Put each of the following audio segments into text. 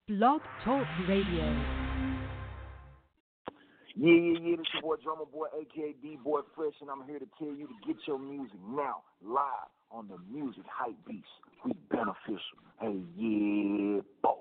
Blog Talk Radio. Yeah. This your boy, Drummer Boy, a.k.a. D-Boy Fresh, and I'm here to tell you to get your music now, live on the Music Hype Beast. We beneficial. Hey, yeah, boy.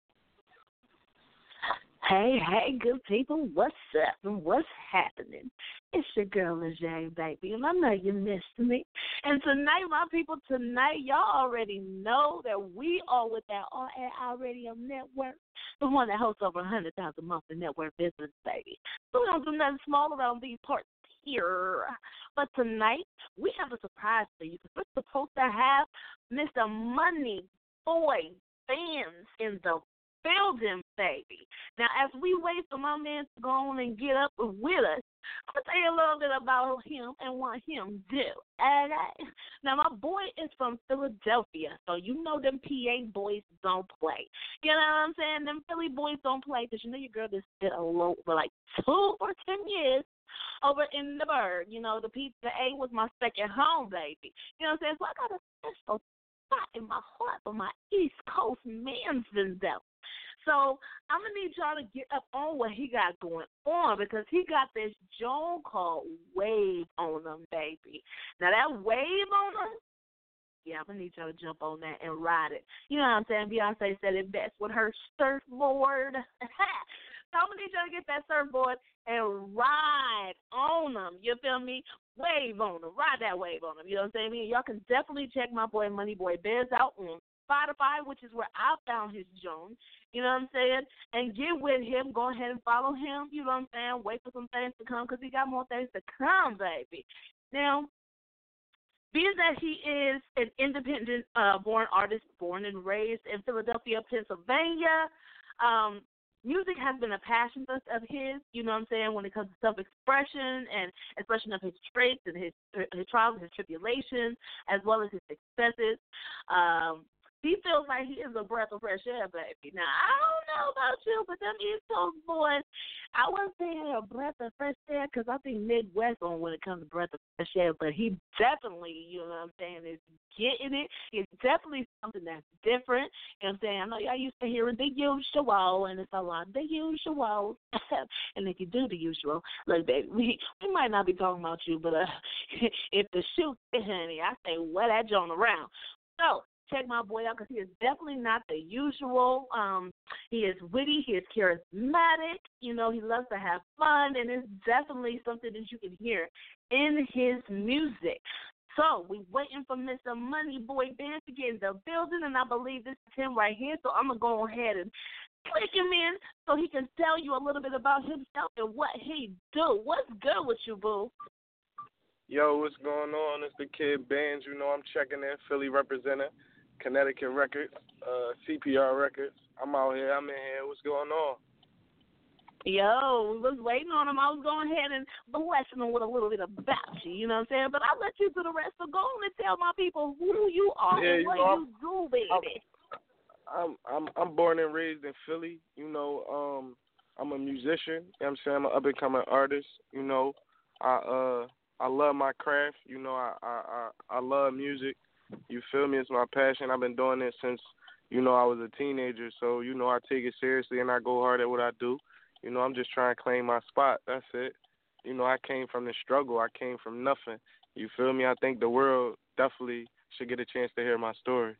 Hey, good people, what's up and what's happening? It's your girl, Lejay, baby, and I know you missed me. And tonight, my people, y'all already know that we are with that RAI Radio Network, the one that hosts over 100,000 monthly network business, baby. So we don't do nothing small around these parts here. But tonight, we have a surprise for you. We're supposed to have Mr. Money Boy Bands in the building, baby. Now, as we wait for my man to go on and get up with us, I'm going to tell you a little bit about him and what him do. Okay? Now, my boy is from Philadelphia, so you know them PA boys don't play. You know what I'm saying? Them Philly boys don't play because you know your girl just did a low for like 2 or 10 years over in the Burg. You know, the Pizza A was my second home, baby. You know what I'm saying? So I got a special spot in my heart for my East Coast man's endeavor. So I'm going to need y'all to get up on what he got going on because he got this joint called Wave on him, baby. Now, that wave on him, yeah, I'm going to need y'all to jump on that and ride it. You know what I'm saying? Beyonce said it best with her surfboard. So I'm going to need y'all to get that surfboard and ride on them. You feel me? Wave on them. Ride that wave on them. You know what I'm saying? Y'all can definitely check my boy Money Boy Bears out on Spotify, which is where I found his Jones. You know what I'm saying? And get with him. Go ahead and follow him. You know what I'm saying? Wait for some things to come because he got more things to come, baby. Now, being that he is an independent born artist, born and raised in Philadelphia, Pennsylvania, music has been a passion of his, you know what I'm saying, when it comes to self-expression and expression of his traits and his trials and his tribulations, as well as his successes. He feels like he is a breath of fresh air, baby. Now, I don't know about you, but them East Coast boys, I wouldn't say a breath of fresh air because I think Midwest on when it comes to breath of fresh air, but he definitely, you know what I'm saying, is getting it. It's definitely something that's different. You know what I'm saying? I know y'all used to hearing the usual, and it's a lot of the usual. And if you do the usual, look, baby, we might not be talking about you, but if the shoe, honey, I say, wear that joint around. So, check my boy out because he is definitely not the usual. He is witty. He is charismatic. You know, he loves to have fun, and it's definitely something that you can hear in his music. So we waiting for Mr. Money Boy Bands to get in the building, and I believe this is him right here. So I'm going to go ahead and click him in so he can tell you a little bit about himself and what he do. What's good with you, boo? Yo, what's going on? It's the Kid Bands. You know I'm checking in, Philly representing. Connecticut Records, CPR Records. I'm out here. I'm in here. What's going on? Yo, we was waiting on him. I was going ahead and blessing him with a little bit about you, you know what I'm saying? But I'll let you do the rest. So go on and tell my people who you are and what you do, baby. I'm born and raised in Philly. You know, I'm a musician. You know what I'm saying? I'm an up-and-coming artist. You know, I love my craft. You know, I love music. You feel me? It's my passion. I've been doing it since, you know, I was a teenager. So, you know, I take it seriously and I go hard at what I do. You know, I'm just trying to claim my spot. That's it. You know, I came from the struggle. I came from nothing. You feel me? I think the world definitely should get a chance to hear my story.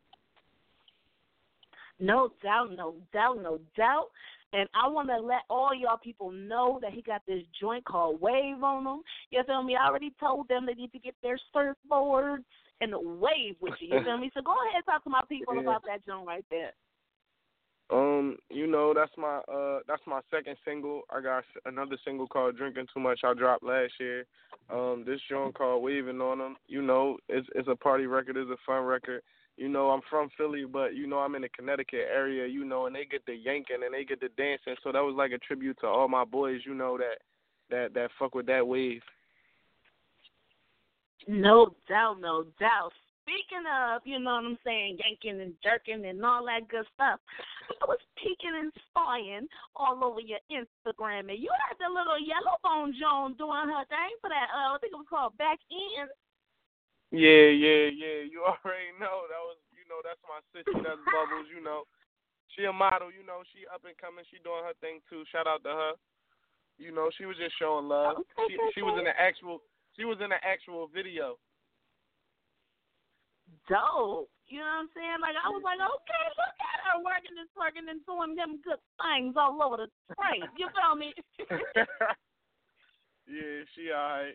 No doubt. And I want to let all y'all people know that he got this joint called Wave on him. You feel me? I already told them they need to get their surfboards and wave with you. You feel me? So go ahead and talk to my people about that joint right there. You know, that's my second single. I got another single called Drinking Too Much I dropped last year. This joint called Waving on Them. You know, it's a party record, it's a fun record. You know, I'm from Philly, but, you know, I'm in the Connecticut area, you know, and they get the yanking and they get the dancing. So that was like a tribute to all my boys, you know, that fuck with that wave. No doubt. Speaking of, you know what I'm saying, yanking and jerking and all that good stuff, I was peeking and spying all over your Instagram, and you had the little yellow bone Joan doing her thing for that, I think it was called Back In. Yeah. You already know. That was, you know, that's my sister. That's Bubbles, you know. She a model, you know. She up and coming. She doing her thing too. Shout out to her. You know, she was just showing love. She was in the actual. She was in the actual video. Dope. You know what I'm saying? Like, I was like, okay, look at her working and twerking and doing them good things all over the place. You feel me? Yeah, she all right.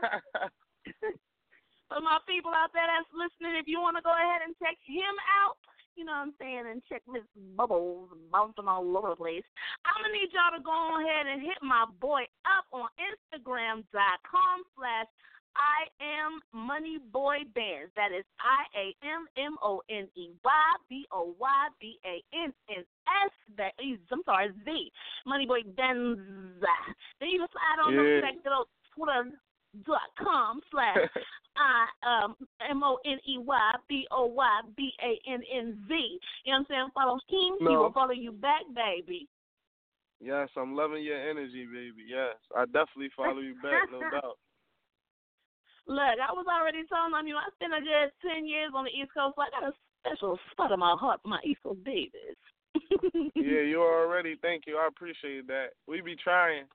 For my people out there that's listening, if you want to go ahead and check him out, you know what I'm saying, and check Miss Bubbles bouncing all over the place, I'm going to need y'all to go ahead and hit my boy up on Instagram.com/IamMoneyBoyBands. That is IamMoneyBoyBands. I'm sorry, Z. Moneyboy Bands. Then you can slide on over to that good old Twitter.com/MoneyBoyBands. You know what I'm saying? Follow him, he will follow you back, baby. Yes, I'm loving your energy, baby. Yes, I definitely follow you back, no doubt. Look, I was already telling on you, I spent a good 10 years on the East Coast, so I got a special spot in my heart for my East Coast babies. Yeah, you already. Thank you. I appreciate that. We be trying.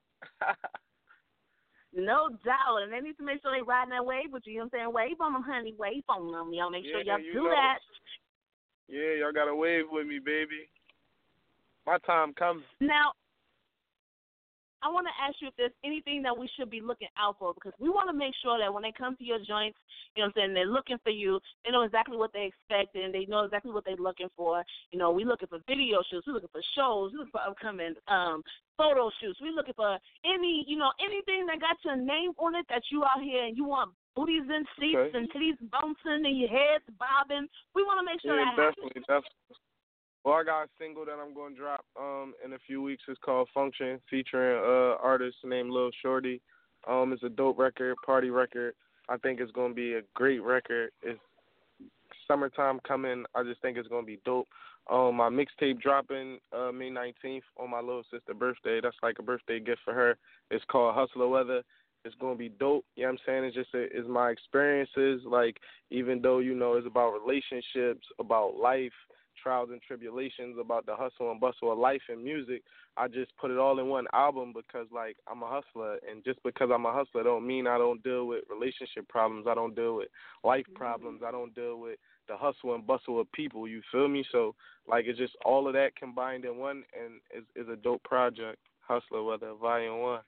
No doubt. And they need to make sure they riding that wave with you. You know what I'm saying? Wave on them, honey. Wave on them. Y'all make sure y'all do that. Yeah, y'all got to wave with me, baby. My time comes. Now, I want to ask you if there's anything that we should be looking out for, because we want to make sure that when they come to your joints, you know what I'm saying, they're looking for you. They know exactly what they expect, and they know exactly what they're looking for. You know, we're looking for video shoots. We're looking for shows. We're looking for upcoming photo shoots. We're looking for anything that got your name on it that you out here and you want booties in seats and titties bouncing and your heads bobbing. We want to make sure that happens. Definitely. Well, I got a single that I'm going to drop in a few weeks. It's called Function, featuring artist named Lil Shorty. It's a dope record, party record. I think it's going to be a great record. It's summertime coming. I just think it's going to be dope. My mixtape dropping May 19th on my little sister's birthday. That's like a birthday gift for her. It's called Hustler Weather. It's going to be dope. You know what I'm saying? It's just it's my experiences. Like, even though, you know, it's about relationships, about life, trials and tribulations, about the hustle and bustle of life and music, I just put it all in one album because, like, I'm a hustler. And just because I'm a hustler don't mean I don't deal with relationship problems. I don't deal with life problems. I don't deal with the hustle and bustle of people. You feel me? So, like, it's just all of that combined in one, and is a dope project, Hustler Weather, Volume 1.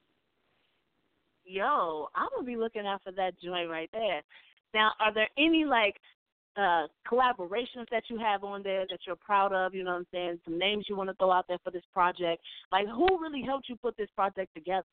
Yo, I'm going to be looking out for that joint right there. Now, are there any, like, collaborations that you have on there that you're proud of, you know what I'm saying, some names you want to throw out there for this project? Like, who really helped you put this project together?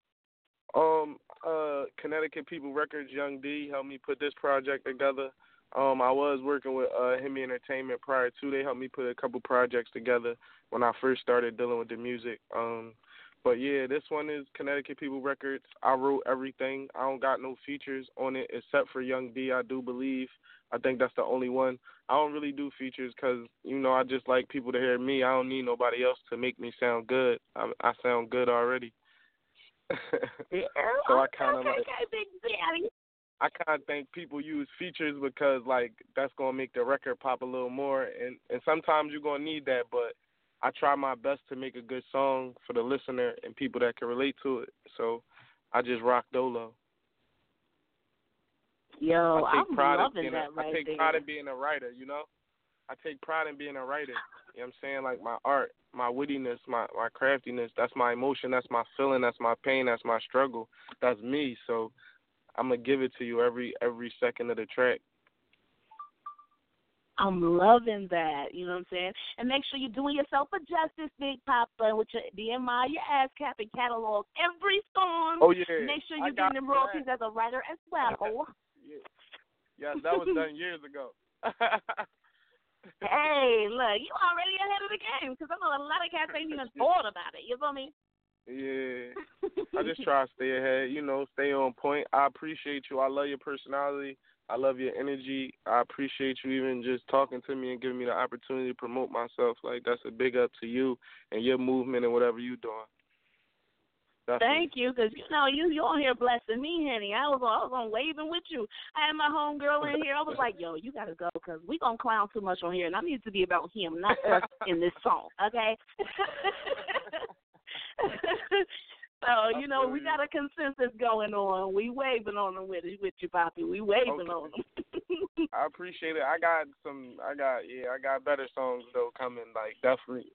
Connecticut People Records, Young D helped me put this project together. I was working with Hemi Entertainment prior to. They helped me put a couple projects together when I first started dealing with the music. But yeah, this one is Connecticut People Records. I wrote everything. I don't got no features on it except for Young D, I do believe. I think that's the only one. I don't really do features because, you know, I just like people to hear me. I don't need nobody else to make me sound good. I sound good already. So I kind of I kind of think people use features because, like, that's going to make the record pop a little more. And sometimes you're going to need that, but I try my best to make a good song for the listener and people that can relate to it. So I just rock dolo. Yo, I'm loving that right there. I take pride in being a writer, you know? I take pride in being a writer. You know what I'm saying? Like, my art, my wittiness, my craftiness, that's my emotion, that's my feeling, that's my pain, that's my struggle. That's me. So I'm going to give it to you every second of the track. I'm loving that, you know what I'm saying? And make sure you're doing yourself a justice, Big Papa, with your BMI, your ASCAP, and catalog every song. Oh, yeah. Make sure you're getting the royalties as a writer as well. Yeah, that was done years ago. Hey, look, you already ahead of the game because I know a lot of cats ain't even thought about it. You feel me? Yeah. I just try to stay ahead, you know, stay on point. I appreciate you. I love your personality. I love your energy. I appreciate you even just talking to me and giving me the opportunity to promote myself. Like, that's a big up to you and your movement and whatever you're doing. Thank you, because you on here blessing me, honey. I was on waving with you. I had my homegirl in here. I was like, yo, you got to go because we going to clown too much on here, and I need to be about him, not us in this song, okay? So, we got a consensus going on. We waving on them with you, Poppy. We waving on them. I appreciate it. I got better songs, though, coming, like, definitely.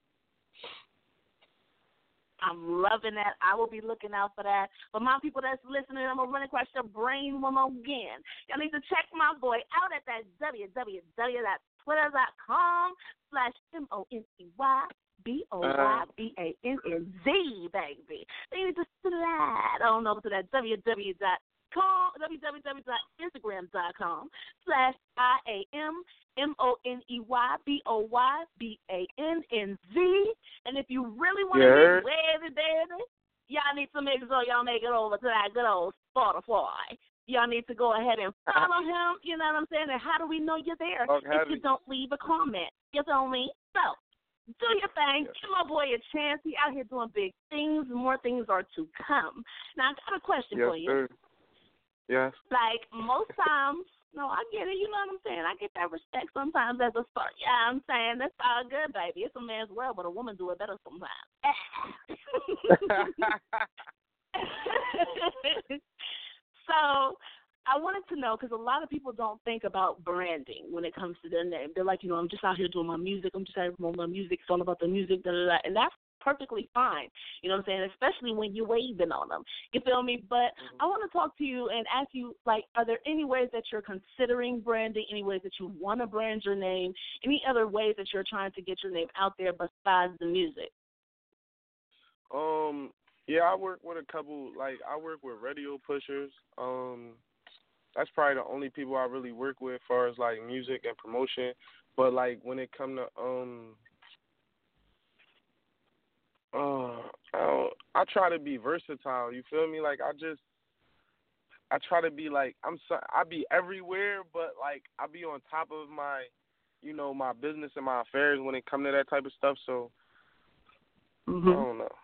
I'm loving that. I will be looking out for that. For my people that's listening, I'm going to run across your brain one more again. Y'all need to check my boy out at that www.twitter.com/MONEYBOYBANNZ, baby. They need to slide on over to that www.instagram.com/IAMMONEYBOYBANNZ. And if you really want to get wavy, baby, y'all need to make sure y'all make it over to that good old Spotify. Y'all need to go ahead and follow him, you know what I'm saying? And how do we know you're there if you don't leave a comment? You feel me? So, do your thing. Give my boy a chance. He out here doing big things. More things are to come. Now, I got a question for you. Sir. Yes. Like, most times, no, I get it. You know what I'm saying? I get that respect sometimes as a start. Yeah, I'm saying that's all good, baby. It's a man's world, but a woman do it better sometimes. So, I wanted to know, because a lot of people don't think about branding when it comes to their name. They're like, I'm just out here doing my music. I'm just out here doing my music. It's all about the music, da-da-da. And that's perfectly fine. You know what I'm saying? Especially when you're waving on them. You feel me? But I want to talk to you and ask you, like, are there any ways that you're considering branding, any ways that you want to brand your name, any other ways that you're trying to get your name out there besides the music? Yeah, I work with a couple, like, I work with radio pushers. That's probably the only people I really work with as far as, like, music and promotion. But, like, when it come to, I try to be versatile, you feel me? Like, I try to be, like, I be everywhere, but, like, I be on top of my, my business and my affairs when it come to that type of stuff, so I don't know.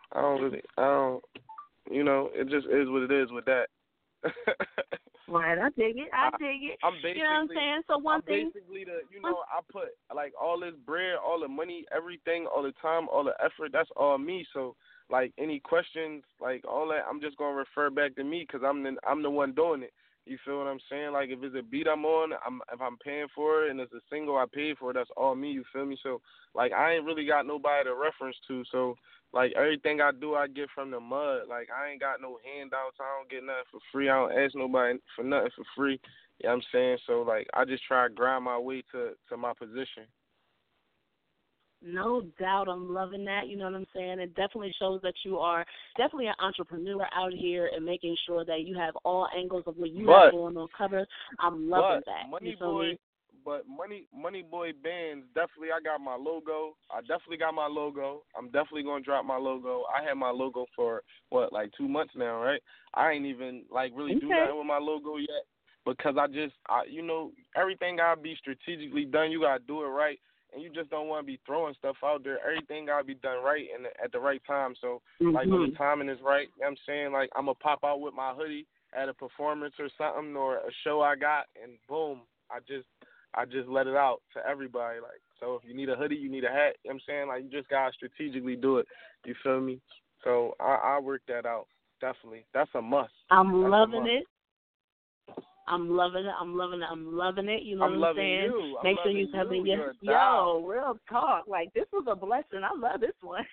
It just is what it is with that. Right, I dig it. I'm basically, you know what I'm saying? So one thing. Basically, I put, like, all this bread, all the money, everything, all the time, all the effort, that's all me. So, like, any questions, like, all that, I'm just going to refer back to me because I'm the one doing it. You feel what I'm saying? Like, if it's a beat I'm on, if I'm paying for it and it's a single I paid for, that's all me, you feel me? So, like, I ain't really got nobody to reference to. So, like, everything I do, I get from the mud. Like, I ain't got no handouts. I don't get nothing for free. I don't ask nobody for nothing for free. You know what I'm saying? So, like, I just try to grind my way to my position. No doubt. I'm loving that. You know what I'm saying? It definitely shows that you are definitely an entrepreneur out here and making sure that you have all angles of what you have going on covered. I'm loving that. Money Boy Bands, definitely I got my logo. I'm definitely going to drop my logo. I had my logo for, 2 months now, right? I ain't even, really do nothing with my logo yet because everything got to be strategically done. You got to do it right. And you just don't want to be throwing stuff out there. Everything got to be done right and at the right time. So, when the timing is right, you know what I'm saying? Like, I'm going to pop out with my hoodie at a performance or something or a show I got, and boom, I just let it out to everybody. Like, so if you need a hoodie, you need a hat, you know what I'm saying? Like, you just got to strategically do it. You feel me? So, I work that out, definitely. That's a must. I'm loving it. I'm loving it. You know what I'm saying? You. Make sure you tell me yo, real talk. Like, this was a blessing. I love this one.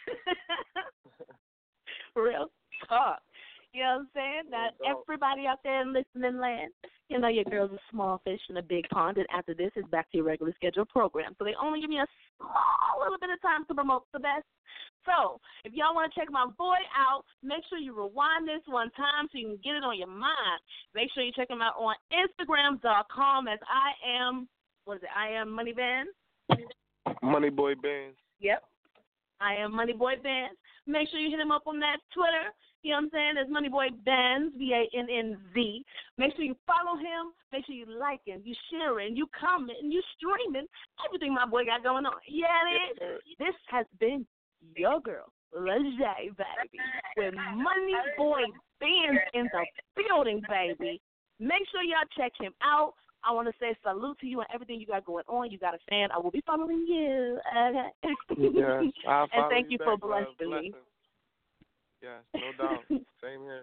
Real talk. You know what I'm saying? Now, everybody out there in listening land, your girl's a small fish in a big pond, and after this, it's back to your regular scheduled program. So they only give me a small little bit of time to promote the best. So if y'all want to check my boy out, make sure you rewind this one time so you can get it on your mind. Make sure you check him out on Instagram.com as I am Money Bands? Money Boy Bands. Yep. I am Money Boy Bands. Make sure you hit him up on that Twitter. You know what I'm saying? There's Money Boy Bands, BANNZ. Make sure you follow him. Make sure you like him, you sharing, you commenting, you streaming. Everything my boy got going on. Yeah, it is. This has been your girl, Leger, baby, with Money Boy Benz in the building, baby. Make sure y'all check him out. I want to say salute to you and everything you got going on. You got a fan. I will be following you. Okay? Yes, I'll follow and thank you for back, love. blessing me. Yes, no doubt. Same here.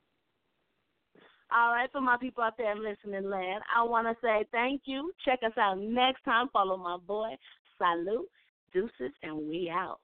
All right, for my people out there in listening land, I want to say thank you. Check us out next time. Follow my boy. Salute, deuces, and we out.